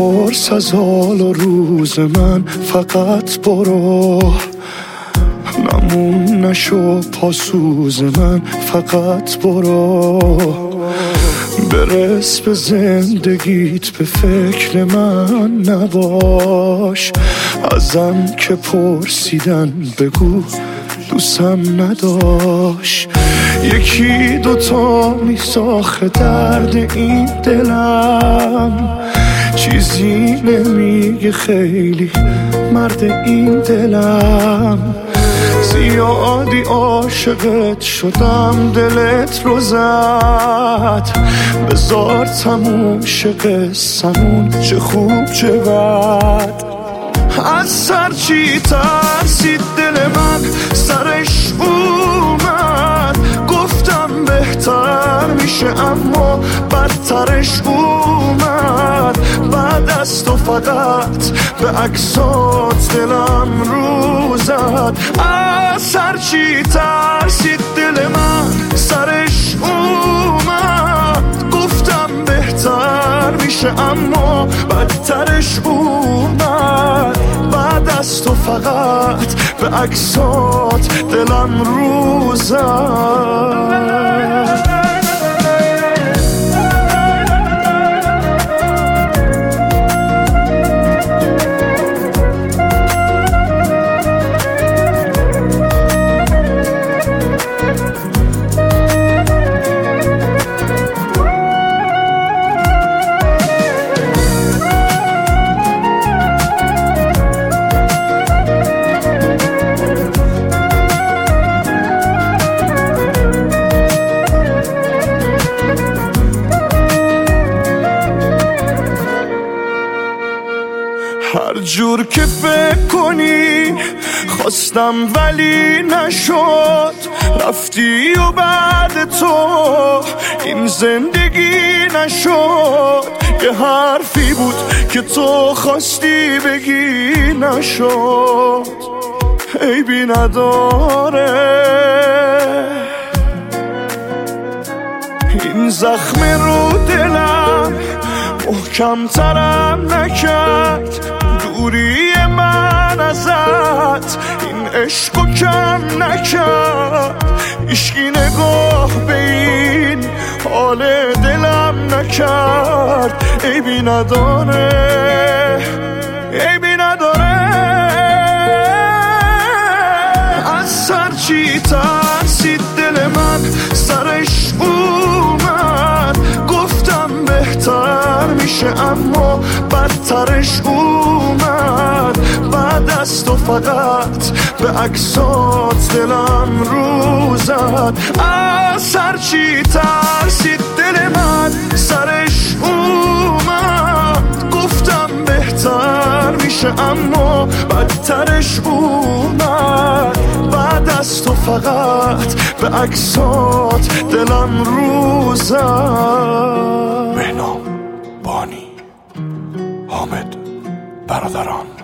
نپرس از حال و روز من، فقط برو. نمون نشو پاسوز من، فقط برو. برس به زندگیت، به فکر من نباش. ازم که پرسیدن بگو دوستم نداشت. یکی دوتا میساخه درد این دلم، چیزی نمیگه خیلی مرد این دلم. زیادی عاشقت شدم دلت رو زد، بذار تموم شه قصه‌مون، چه خوب چه بد. از سرچی ترسید دل من، سرش اومد. گفتم بهتر میشه اما بدترش اومد. بعد از تو فقط به عکسات دلم رو زد. از سرچی ترسید دل من، سرش اومد. گفتم بهتر میشه اما بدترش اومد. بعد از تو فقط به عکسات دلم رو زد. هر جور که فکر کنی خواستم ولی نشد. رفتی و بعد تو این زندگی نشد. یه حرفی بود که تو خواستی بگی نشد. عیبی نداره این زخم رو دلم محکم ترم نکرد. دوری من ازت این عشقو کم نکرد. هیچکی نگاه به این حال دلم نکرد. عیبی نداره، عیبی نداره. از سرچی ترسید دل من، سرش اومد. گفتم بهتر میشه اما بدترش اومد. بعد از تو فقط به عکسات دلم رو زد. از سرچی ترسید دل من، سرش اومد. گفتم بهتر میشه اما بدترش اومد. بعد از تو فقط به عکسات دلم رو زد. بهنام، بانی، حامد، برادران.